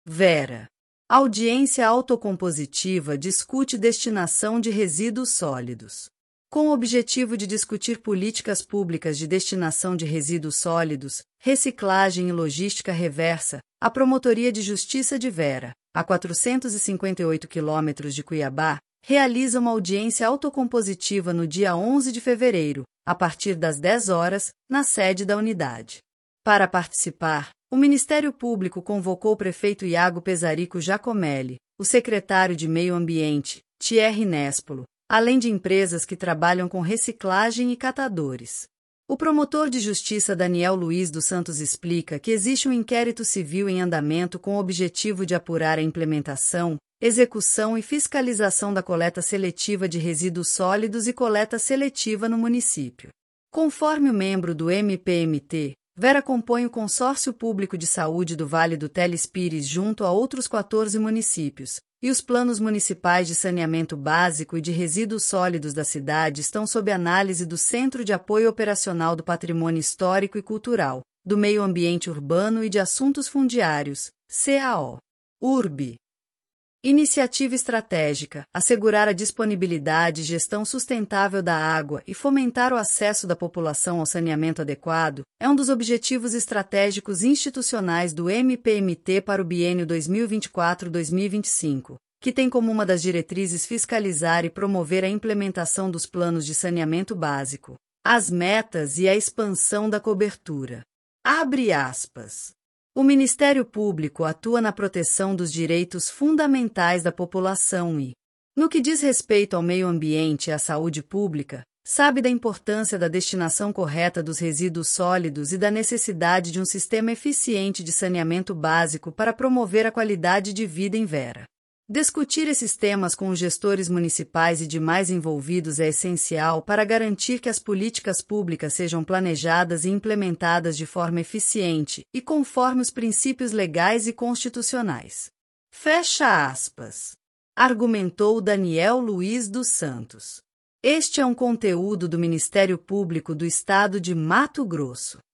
Vera. Audiência autocompositiva discute destinação de resíduos sólidos. Com o objetivo de discutir políticas públicas de destinação de resíduos sólidos, reciclagem e logística reversa, a Promotoria de Justiça de Vera, a 458 quilômetros de Cuiabá, realiza uma audiência autocompositiva no dia 11 de fevereiro, a partir das 10 horas, na sede da unidade. Para participar, o Ministério Público convocou o prefeito Iago Pesarico Giacomelli, o secretário de Meio Ambiente, Thierry Nespolo, além de empresas que trabalham com reciclagem e catadores. O promotor de justiça Daniel Luiz dos Santos explica que existe um inquérito civil em andamento com o objetivo de apurar a implementação, execução e fiscalização da coleta seletiva de resíduos sólidos e coleta seletiva no município. Conforme o membro do MPMT, Vera compõe o Consórcio Público de Saúde do Vale do Telespires junto a outros 14 municípios, e os planos municipais de saneamento básico e de resíduos sólidos da cidade estão sob análise do Centro de Apoio Operacional do Patrimônio Histórico e Cultural, do Meio Ambiente Urbano e de Assuntos Fundiários, CAO. URB. Iniciativa estratégica: assegurar a disponibilidade e gestão sustentável da água e fomentar o acesso da população ao saneamento adequado, é um dos objetivos estratégicos institucionais do MPMT para o biênio 2024-2025, que tem como uma das diretrizes fiscalizar e promover a implementação dos planos de saneamento básico, as metas e a expansão da cobertura. Abre aspas. O Ministério Público atua na proteção dos direitos fundamentais da população e, no que diz respeito ao meio ambiente e à saúde pública, sabe da importância da destinação correta dos resíduos sólidos e da necessidade de um sistema eficiente de saneamento básico para promover a qualidade de vida em Vera. Discutir esses temas com os gestores municipais e demais envolvidos é essencial para garantir que as políticas públicas sejam planejadas e implementadas de forma eficiente e conforme os princípios legais e constitucionais. Fecha aspas. Argumentou Daniel Luiz dos Santos. Este é um conteúdo do Ministério Público do Estado de Mato Grosso.